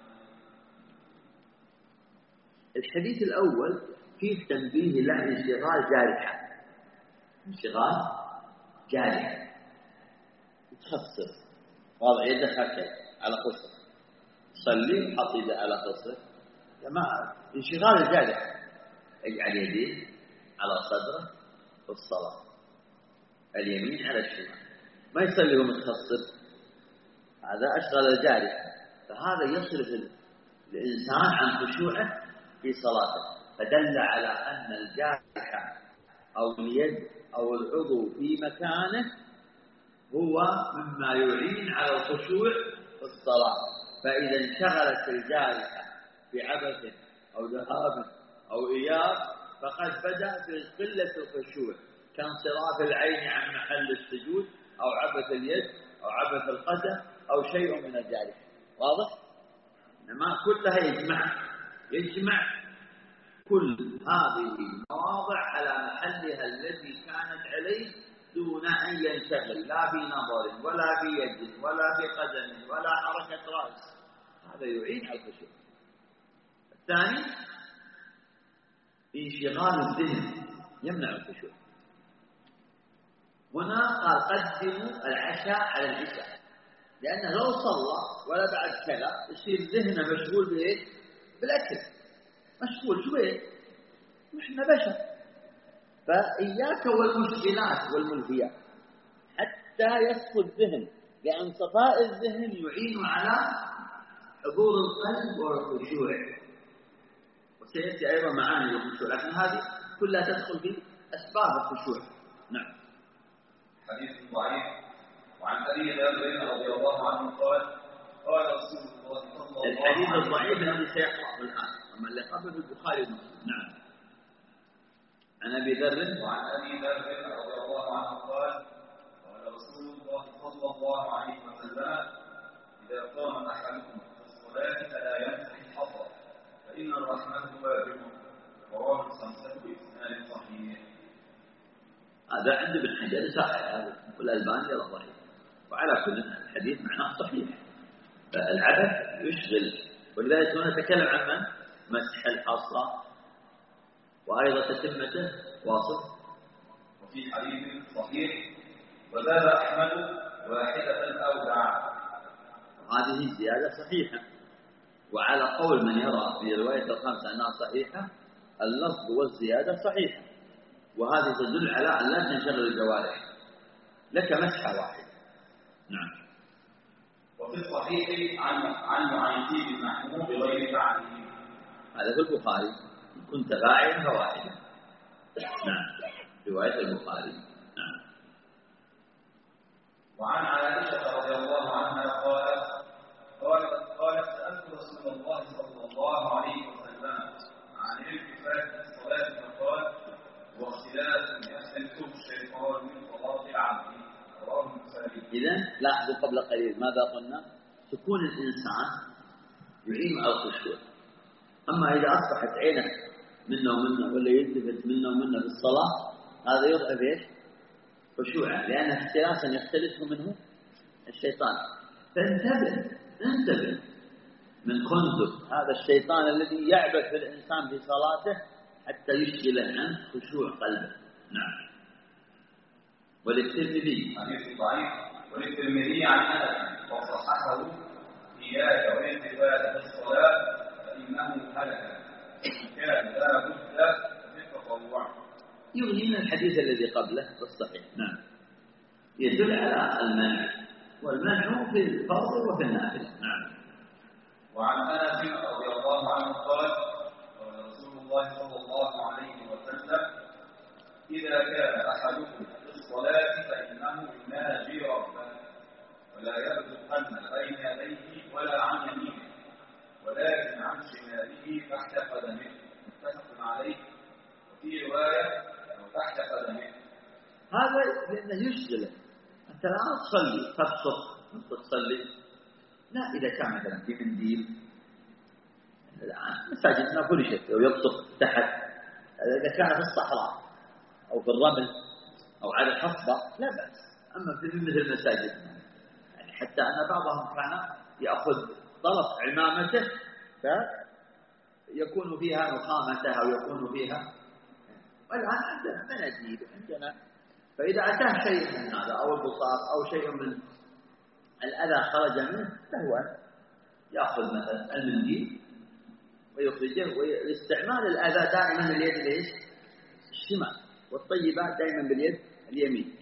الحديث الأول فيه تنبيه له انشغال جارحة. انشغال جارحة تخسر وضع يده هكذا على خصر، صلي حط يده على خصر. جماعة انشغال الجارحة، اجعل يديه على صدره في الصلاة، اليمين على الشمال، ما يصلي وهو متخصص. هذا أشغل الجارحة، فهذا يصرف الإنسان عن خشوعه في صلاته. فدل على أن الجارحة أو اليد أو العضو في مكانه هو مما يعين على الخشوع في الصلاة. فإذا انشغلت الجارحة بعبث أو ذهاب أو إياب فقد بدأ في قلة الخشوع، كانصراف العين عن محل السجود أو عبث اليد أو عبث القدم أو شيء من الجارحة. واضح؟ إنما كلها يجمع يجمع كل هذه المواضع على محلها الذي كانت عليه دون أن ينشغل لا في نظر ولا في يد ولا في قدم ولا حركة رأس. هذا يعين على الخشوع. الثاني انشغال الذهن يمنع الخشوع. هنا قال قدموا العشاء على العشاء، لأنه لو صلى ولا بعد كلا يصير ذهنه مشغول بإيه؟ بالأكل، مشغول شوي، نحن بشر. فإياك والمشغلات والملهيات حتى يصفو الذهن، لأن صفاء الذهن يعين على حضور القلب والخشوع. وسيأتي أيضا معاني للخشوع، لكن هذه كلها تدخل في أسباب الخشوع. نعم. حديث ضعيف. وعن أبي ذر رضي الله عنه قال قال رسول الله صلى الله عليه وسلم. الحديث الضعيف الذي سيقرأ الآن، أما اللي قبل البخاري ومسلم. نعم. عن أبي ذر وعن أبي ذر رضي الله عنه قال قال رسول الله صلى الله عليه وسلم إذا قام أحدكم في الصلاة فلا يمسح الحصى فإن الرحمة وابنه. رواه الخمسة بإسناد صحيح. هذا عند ابن حجر صحيح، هذا والألباني يرى ضعيف. وعلى كل الحديث معناه صحيح. العبث يشغل، ولذلك هنا نتكلم عن من؟ مسح الحصى، وأيضا تتمته واصل. وفي حديث صحيح وزاد أحمد واحدة أو دعاء. هذه الزيادة صحيحة، وعلى قول من يرى في رواية الخمسة أنها صحيحة اللفظ والزيادة صحيحة، وهذه تدل على أن لا تنشغل الجوارح، لك مسحة واحدة. نعم. وفي الصحيح عن عن معيتي بن محمود بغير تعليم. هذا في البخاري، كنت باعيا فواحدة. نعم، رواية البخاري. نعم. وعن عائشة رضي الله عنها قالت قالت قالت سألت رسول الله صلى الله عليه وسلم عن الالتفات في الصلاة فقال واختلاف يختلفه الشيطان من صلاة العبد رواه البخاري. إذا لاحظوا قبل قليل ماذا قلنا؟ سكون الإنسان يعين على الخشوع. أما إذا أصبحت عينك منه ومنه ولا يلتفت منه ومنه بالصلاة هذا يضعف ايش؟ خشوعا، لأن اختلافا يختلفه منه الشيطان. فانتبه انتبه من خنزب هذا الشيطان الذي يعبث بالإنسان في صلاته حتى يشغله عن خشوع قلبه. نعم. وللترمذي حديث ضعيف وللترمذي عن أنس وصححه إياك والالتفات في الصلاة فإنه هلك كان لا بد بالتطوع. يغنينا الحديث الذي قبله والصحيح. نعم. يدل على المنع، والمنع في الفرض وفي النافلة. نعم. وعن أنس رضي الله عنه قال قال رسول الله صلى الله عليه وسلم إذا كان أحدكم في الصلاة فإنه يناجي ربه ولا يبزقن بين يديه ولا عن يمينه ولكن عن شماله تحت قدمه متفق عليه وفي رواية تحت قدمه. هذا لأنه يشغله. أنت الآن تصلي تبسط أنت تصلي لا إذا كان مثلا في منديل الآن مساجدنا كل شيء أو يبسط تحت. إذا كان في الصحراء أو في الرمل أو على الحصبة لا بأس. أما في مثل مساجدنا يعني حتى أن بعضهم كان يأخذ طرف عمامته فيكون فيها نخامته أو يكون فيها. والآن عندنا مناديل عندنا، فإذا أتاه شيء من هذا أو البساط أو شيء من الأذى خرج منه فهو يأخذ مثلا المنديل ويخرجه. واستعمال الأذى دائما باليد ليش؟ الشمال، والطيبات دائما باليد اليمين،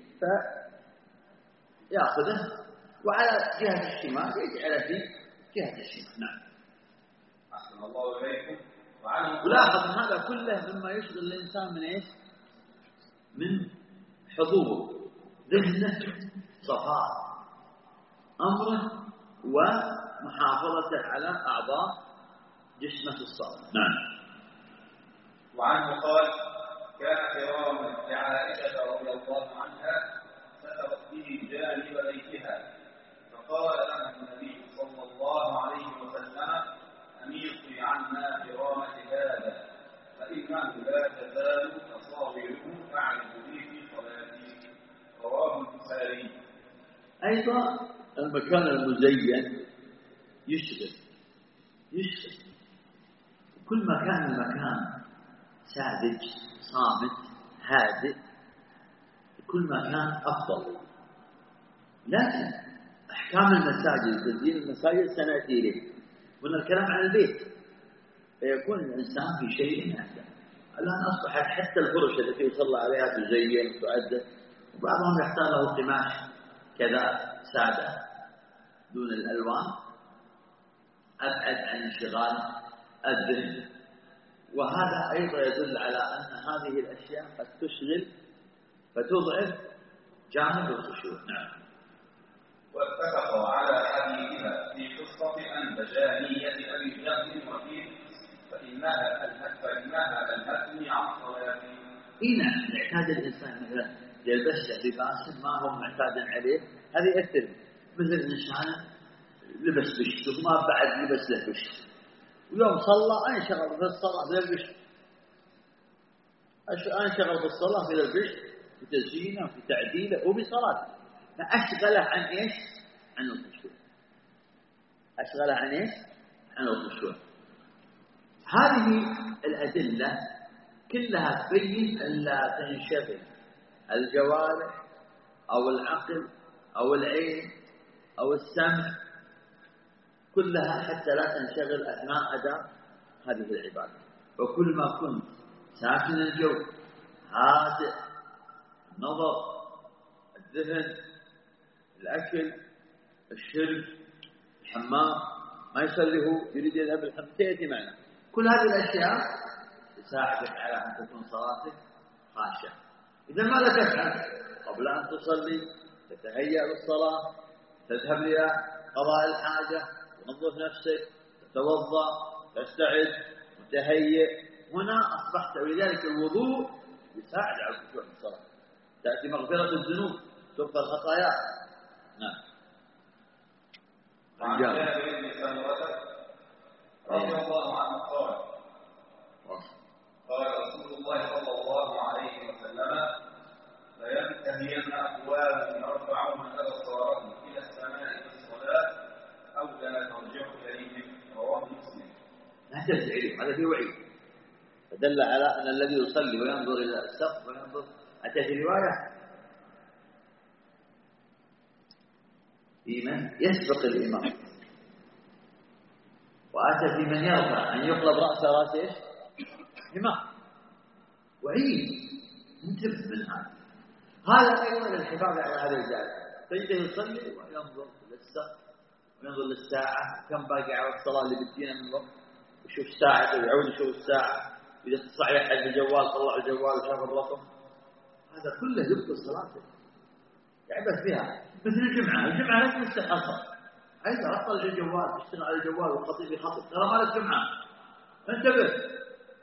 فيأخذه وعلى جهة الشمال يجعل في جهة الشمال. نعم. أحسن الله إليكم. ولاحظ هذا كله مما يشغل الإنسان من إيش؟ من حضور ذهنه صفاء أمره ومحافظته على أعضاء جسمه في الصلاة. نعم. وعنه قال كان كرام لعائشة رضي الله عنها سترت به جانب بيتها فقال لها النبي صلى الله عليه وسلم أميطي عنا كرامة هذا فإنه لا تزال تصاوره تعرف به في صلاتي رواه البخاري. أيضا المكان المزين يشغل يشغل كل ما كان المكان ساذج صامت هادئ كل ما كان أفضل. لكن أحكام المساجد تزيين المساجد سنأتي إليه. قلنا الكلام عن البيت فيكون الإنسان في شيء أحسن. الآن أصبحت حتى الفرش التي يصلى عليها تزين وتعدل، وبعضهم يحتاج له قماش كذا سادة دون الألوان أبعد عن انشغال الذهن. وهذا أيضا يدل على أن هذه الأشياء قد تشغل فتضعف جانب الخشوع. نعم. واتفقوا على حديثها في قصة أنبجانية أبي جهل وفيه فإنها فإنها ألهتني عن صلاتي. إيه نعم. يعتاد الإنسان مثلا يلبس لباس ما هو معتاد عليه هذا يأثر. مثل الإنسان لبس بشت وما بعد لبس له بشت ويوم صلى أنشغل في الصلاة بالبشت أنشغل في الصلاة بالبشت بتزيينه وتعديله وبصلاته فأشغله عن إيش؟ عن الخشوع. أشغله عن إيش؟ عن الخشوع. هذه الأدلة كلها تبين أن لا تنشغل الجوارح أو العقل أو العين أو السمع كلها حتى لا تنشغل أثناء أداء هذه العبادة. وكل ما كنت ساكن الجو هادئ النظر الذهن الأكل الشرب الحمام ما يصلي هو يريد يذهب الحمام تأتي معنا. كل هذه الأشياء تساعدك على أن تكون صلاتك خاشعة. إذا ماذا تفعل قبل أن تصلي؟ تتهيأ للصلاة، تذهب إلى قضاء الحاجة، تنظف نفسك، تتوضأ، تستعد، متهيئ. هنا أصبحت، ولذلك الوضوء يساعد على الخشوع في الصلاة. تأتي مغفرة الذنوب، تغفر الخطايا. نعم. وعن جابر بن سمرة رضي الله عنه قال قال رسول الله صلى الله عليه وسلم: لينتهين أقوام يرفعون أبصارهم إلى السماء في الصلاة أو لا ترجع إليهم. رواه مسلم. لا تزعلوا، هذا في وعيد، فدل على أن الذي يصلي وينظر إلى السقف وينظر. أتى في رواية في من يسبق الإمام، وأتى في من يرفع أن يقلب رأس رأس إيش؟ إمام. وعيد، انتبه من هذا. هذا أيضا للحفاظ على هذا الجانب. تجده يصلي وينظر للسقف وينظر للساعة، كم باقي على الصلاة اللي بدينا من وقت، ويشوف الساعة ويعود يشوف الساعة، إذا تصحيح حق الجوال طلع الجوال وشاف الرقم. هذا كله يبطل صلاته، يعبث بها. مثل الجمعة، الجمعة لا تستحصل، أيضا أطلع الجوال تشتغل على الجوال والخطيب يخطب، ترى ما لك جمعة، انتبه.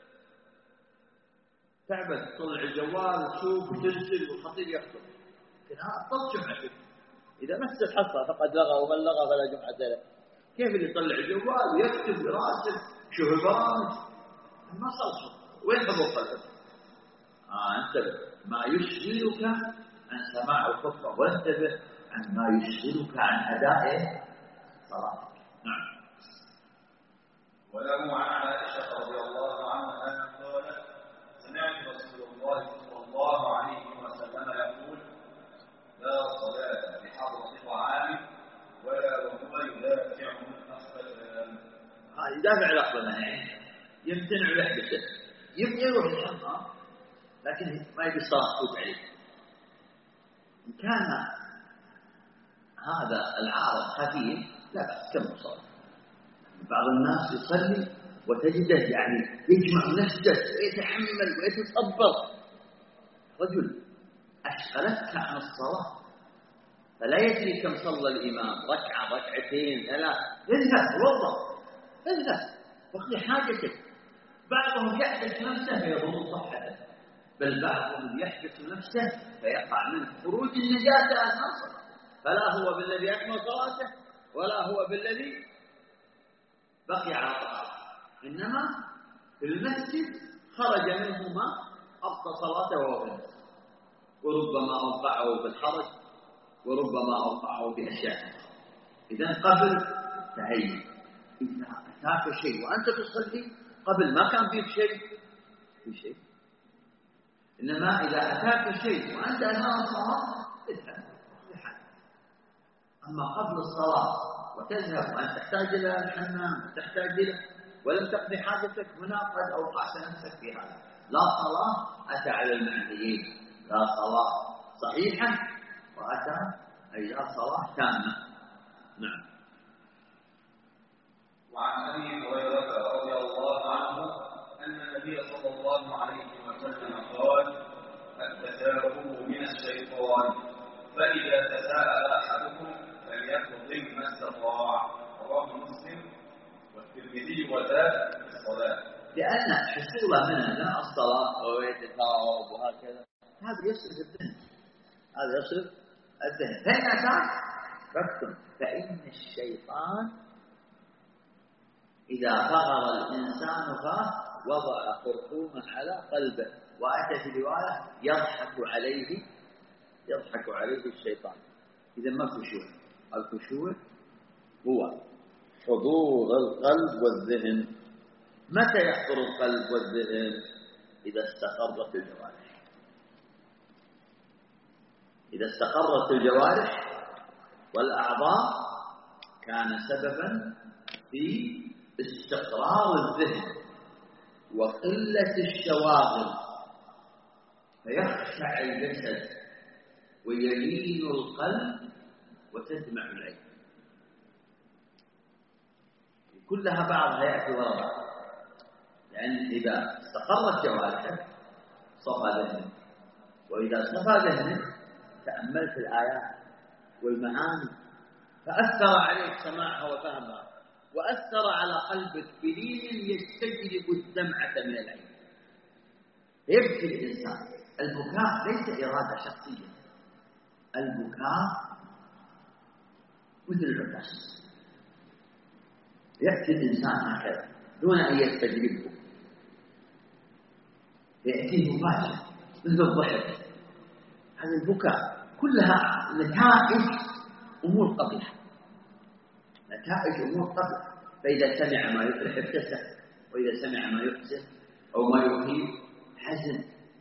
تعبث، تطلع الجوال وتشوف وترسل والخطيب يخطب، لكن هذا أطلع جمعتك. إذا ما استحصل فقد لغى، ومن لغى فلا جمعة له. كيف اللي يطلع الجوال ويكتب ويراسل يشوف البرامج؟ ما صلحه، وين حضور قلبك؟ آه انتبه، ما يشغلك عن سماع الخطبة، وانتبه عن ما يشغلك عن أداء الصلاة. نعم. وله عن عائشة رضي الله عنها قالت: سمعت رسول الله صلى الله عليه وسلم يقول: لا صلاة بحضرة طعام ولا وهو يدافع الأخبثان. هذا يدافع الأخبثان، يعني يمتنع لحدثه، يبني يروح الحمام لكن ما يبي الصلاة تفوت عليه. إن كان هذا العارض خفيف لا بأس، كم صلاة. بعض الناس يصلي وتجده يعني يجمع نفسه ويتحمل ويتصبر. رجل أشغلتك عن الصلاة فلا يدري كم صلى الإمام، ركعة ركعتين ثلاث، اذهب توضأ، اذهب واقضي حاجتك. بعضهم يحدث نفسه فيظن صحته، بل بعضهم يحدث نفسه فيقع منه خروج النجاسة أثناء الصلاة، فلا هو بالذي أكمل صلاته ولا هو بالذي بقي على طهارته، إنما في المسجد خرج منه ما أبطى صلاته وهو في المسجد، وربما أوقعه بالحرج وربما أوقعه بأشياء. إذن قبل تهيئ، إذا أتاك شيء وأنت تصلي، قبل ما كان فيك شيء في شيء، إنما إذا أتاك شيء وأنت أثناء الصلاة اذهب لحالك. أما قبل الصلاة وتذهب وأن تحتاج إلى الحمام وتحتاج إلى ولم تقضي حاجتك، هنا قد أوقعت نفسك في هذا. لا صلاة أتى على المعنيين، لا صلاة صحيحة وأتى أي لا صلاة تامة. نعم. وعن أبي هريرة رضي الله عنه أن النبي صلى الله عليه وسلم قال: التثاؤب من الشيطان، فإذا تساءل أحدكم فليقضي ما استطاع. رواه مسلم والترمذي وزاد في الصلاة. لأن حصول منها الصلاة ويتثاؤب وهكذا، هذا يصرف الذهن، هذا يصرف الذهن. فإن أتاك فاكتم، فإن الشيطان إذا فغر الإنسان فاه وضع خرطوما على قلبه، وأتى في رواية يضحك عليه يضحك عليه الشيطان. إذا ما خشوع، الخشوع هو حضور القلب والذهن. متى يحضر القلب والذهن؟ إذا استقرت الجوارح. إذا استقرت الجوارح والأعضاء كان سببا في استقرار الذهن وقلة الشواغل، فيخشع الجسد ويلين القلب وتدمع العين. كلها بعضها يأتي وراء بعض، لأن إذا استقرت جوارحك صفى ذهنك، وإذا صفى ذهنك تأملت الآيات والمعاني، فأثر عليك سماعها وفهمها، وأثر على قلبك بلين يستجلب الدمعة من العين. يبكي الإنسان. البكاء ليس إرادة شخصية، البكاء مثل العطش، يأتي الإنسان هكذا دون أن يستجلبه، يأتيه مفاجأة مثل الضحك. هذا البكاء كلها نتائج أمور قبيحة، نتائج أمور قبيحة. فإذا سمع ما يفرح ابتسم، وإذا سمع ما يحزن أو ما يخيب حزن،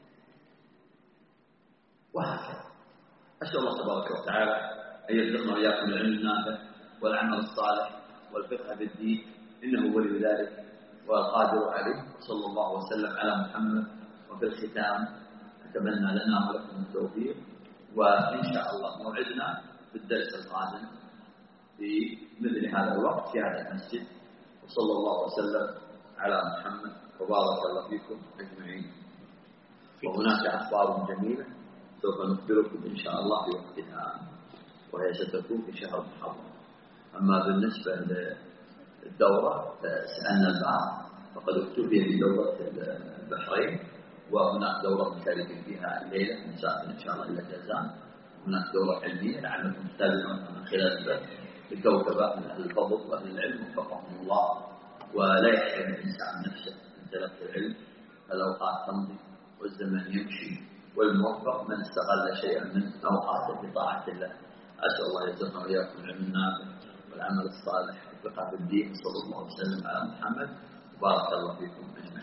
وهكذا. أسأل الله تبارك وتعالى أن يرزقنا وإياكم العلم النافع والعمل الصالح والفقه بالدين، إنه ولي ذلك والقادر عليه. وصلى الله وسلم على محمد. وفي الختام أتمنى لنا ولكم التوفيق، وإن شاء الله موعدنا في الدرس القادم في مثل هذا الوقت في هذا المسجد. وصلى الله وسلم على محمد وبارك الله فيكم أجمعين. وهناك أخبار جميلة سوف نخبركم إن شاء الله في وقتها، وهي ستكون في شهر محرم. أما بالنسبة للدورة سألنا البعض، فقد اكتفي بدورة البحرين، وهناك دورة نشارك فيها الليلة نسافر إن شاء الله إلى جازان. هناك دورة علمية لعلكم تتابعون من خلال البث لكوكبة من أهل الفضل وأهل العلم وفقهم الله. ولا يحرم الإنسان نفسه من تلقي العلم، فالأوقات تمضي والزمن يمشي، والموفق من استغل شيئا من أوقاته بطاعة الله. أسأل الله يرزقنا وإياكم العلم النافع والعمل الصالح والفقه بالدين. صلى الله وسلم على محمد وبارك الله فيكم.